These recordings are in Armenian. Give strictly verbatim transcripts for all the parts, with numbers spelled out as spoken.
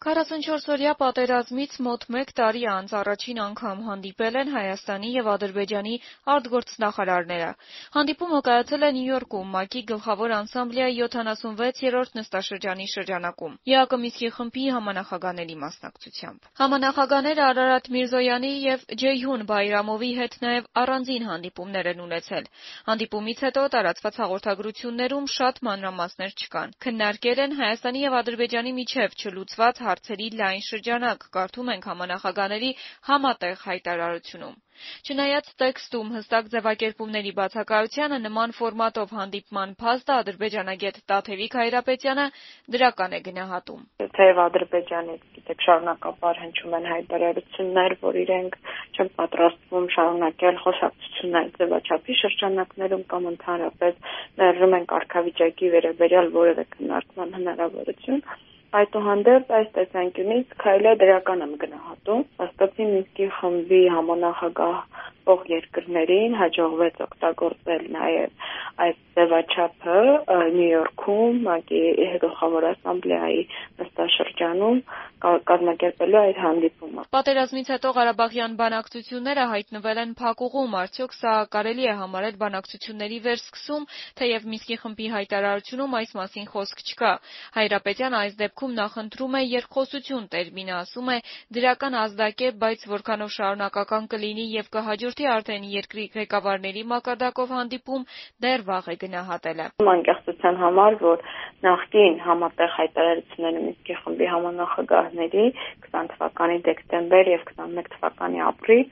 քառասունչորսօրյա պատերազմից մոտ մեկ տարի անց առաջին անգամ հանդիպել են Հայաստանի և Ադրբեջանի արտգործնախարարները։ Հանդիպումը կայացել է Նյու Յորքում ՄԱԿ-ի գլխավոր ասամբլեայի յոթանասունվեցերորդ նստաշրջանի շրջանակում՝ ԵԱՀԿ Մինսկի խմբի համանախագահների մասնակցությամբ։ Համանախագահները Արարատ Միրզոյանի և Ջեյհուն Բայրամովի հետ նաև առանձին հանդիպումներ են ունեցել։ Հանդիպումից հետո տարածված հաղորդագրություններում շատ մանրամասներ չկան։ Քննարկել են Հայաստանի և Ադրբեջանի միջև չլուծված հարցերի լայն շրջանակ, կարդում ենք համանախագահների համատեղ հայտարարությունում։ Չնայած տեքստում հստակ ձևակերպումների բացակայությանը, նման ֆորմատով հանդիպման փաստը ադրբեջանագետ Տաթևիկ Հայրապետյանը դրական է գնահատում։ Թեև Ադրբեջանից գիտեք շարունակաբար հնչում են հայտարարություններ, որ իրենք չեն պատրաստվում շարունակել խոսակցություններ ձևաչափի շրջանակներում կամ ընդհանրապես ներառում են կարգավիճակի վերաբերյալ որևէ քննարկման հնարավորություն, այդուհանդերձ այս տեսանկյունից քայլը դրական եմ գնահատում։ Վստահի Մինսկի խմբի համանախագահող երկրներին հաջողվեց օգտագործել նաև այս ձևաչափը Նյու Յորքում ՄԱԿ-ի գլխավոր ասամբլեայի նստաշրջանում կազմակերպելու այդ հանդիպումը։ Պատերազմից հետո Ղարաբաղյան բանակցությունները հայտնվել են փակուղում, արդյոք սա կարելի է համարել բանակցությունների վերսկսում, թեև Մինսկի խմբի հայտարարությունում այս մասին խոսք չկա։ Հայրապետյանը այս դեպքում նախընտրում է երկխոսություն տերմինը, ասում է դրական ազդակե, բայց որքանով շարունակական կլինի եւ կհաջորդի արդեն երկրի ղեկավարների մակարդակով հանդիպում, դեռ վաղ է գնահատելը։ Անկեղծության համար, որ նախկին համատեղ հայտարարությունները Մինսկի խմբի համանախագահների քսան թվականի դեկտեմբեր եւ քսանմեկ թվականի ապրիլ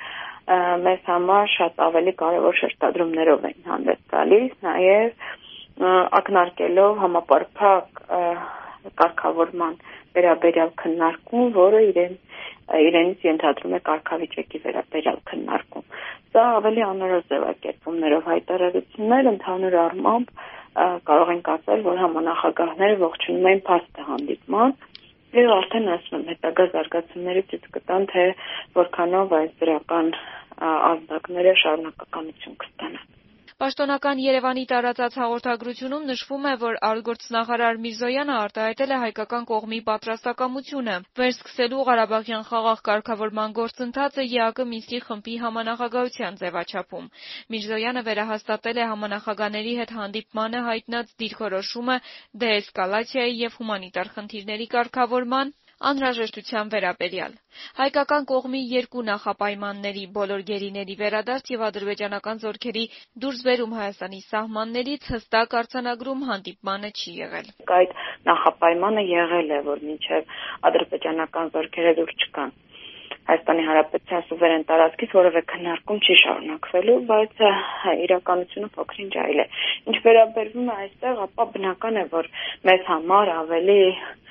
մեզ համար շատ ավելի կարևոր շեշտադրումներով են հանդես գալիս, նաեւ ակնարկելով համապարփակ կարգավորման վերաբերյալ քննարկում, որը իրեն իրենից ենթադրում է կարգավիճակի վերաբերյալ քննարկում։ Սա ավելի անորոշ ձևակերպումներով հայտարարություններ ընդհանուր առմամբ կարող ենք ասել, որ համանախագահները ողջունում են փաստը հանդիպման եւ արդեն ասում եմ հետագա զարգացումները ցույց կտան, թե որքանով այս դրական ազդակները շարունակականություն կստանան։ Պաշտոնական Երևանի տարածած հաղորդագրությունում նշվում է, որ արտգործնախարար Միրզոյանը արտահայտել է հայկական կողմի պատրաստակամությունը վերսկսելու Ղարաբաղյան խաղաղ կարգավորման գործընթացը ԵԱՀԿ Մինսկի խմբի համանախագահության ձևաչափում։ Միրզոյանը վերահաստատել է համանախագահների հետ հանդիպմանը հայտնած դիրքորոշումը դեէսկալացիայի եւ հումանիտար խնդիրների կարգավորման անհրաժեշտության վերաբերյալ։ Հայկական կողմի երկու նախապայմանների՝ բոլոր գերիների վերադարձ եւ ադրբեջանական զորքերի դուրսբերում Հայաստանի սահմաններից հստակ արձանագրում հանդիպմանը չի եղել։ Այդ նախապայմանը եղել է, որ մինչեւ ադրբեջանական զորքերը դուրս չգան Հայաստանի Հանրապետության սուվերեն տարածքից որևէ քննարկում չի շարունակվելու, բայց իրականությունը փոքր-ինչ այլ է։ Ինչ վերաբերվում է այստեղ, ապա բնական է, որ մեզ համար ավելի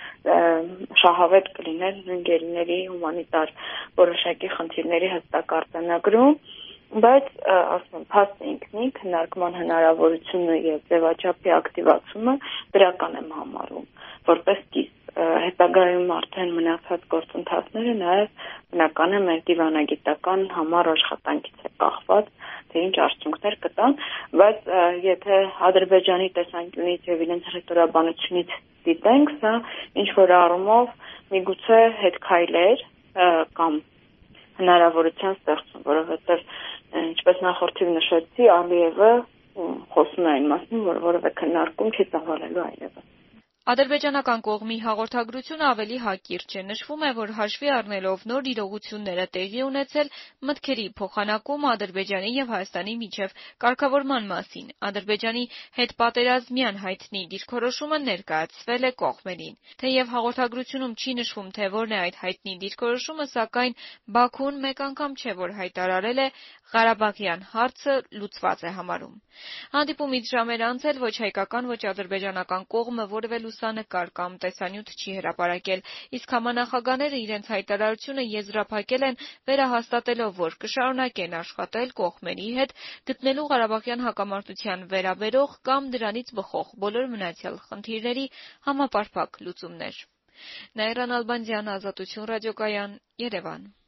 շահավետ կլիներ նույնգերիների հումանիտար որոշակի խնդիրների հստակ արձանագրում, բայց ասում եմ, փաստը ինքնին քննարկման հնարավորությունը եւ ձևաչափի ակտիվացումը դրական եմ համարում, որպես կիս հետագայում արդեն մնացած գործընթացները նաև բնական է մեր դիվանագիտական համար աշխատանքից է կախված, թե ինչ արդյունքներ կտան, բայց եթե Ադրբեջանի տեսանկյունից եւ իրենց հռետորաբանությունից դիտենք, սա ինչ որ առումով միգուցե հետքայլեր կամ հնարավորության ստեղծում, որովհետեւ ինչպես նախորդիվ նշեցի, Ալիևը խոսում է այն մասին, որ որևէ քննարկում չի ծավալելու այլևս։ Ադրբեջանական կողմի հաղորդագրությունը ավելի հակիրճ է։ Նշվում է, որ հաշվի առնելով նոր իրողությունները տեղի ունեցել մտքերի փոխանակում Ադրբեջանի եւ Հայաստանի միջև կարգավորման մասին, Ադրբեջանի հետպատերազմյան հայտնի դիրքորոշումը ներկայացվել է կողմերին։ Թեև հաղորդագրությունում չի նշվում, թե որն է այդ հայտնի դիրքորոշումը, սակայն Բաքուն մեկ անգամ չէ, որ հայտարարել է Ղարաբաղյան հարցը լուծված է համարում։ Հանդիպումից ժամեր անց էլ ոչ հայկական, ոչ ադրբեջանական կողմը որևէ լուսանկար կամ տեսանյութ չի հրապարակել, իսկ համանախագահները իրենց հայտարարությունը եզրափակել են վերահաստատելով, որ կշարունակեն աշխատել կողմերի հետ գտնելու Ղարաբաղյան հակամարտության վերաբերող կամ դրանից բխող բոլոր մնացյալ խնդիրների համապարփակ լուծումներ։ Նաիրա Նալբանդյան, Ազատություն ռադիոկայան, Երևան։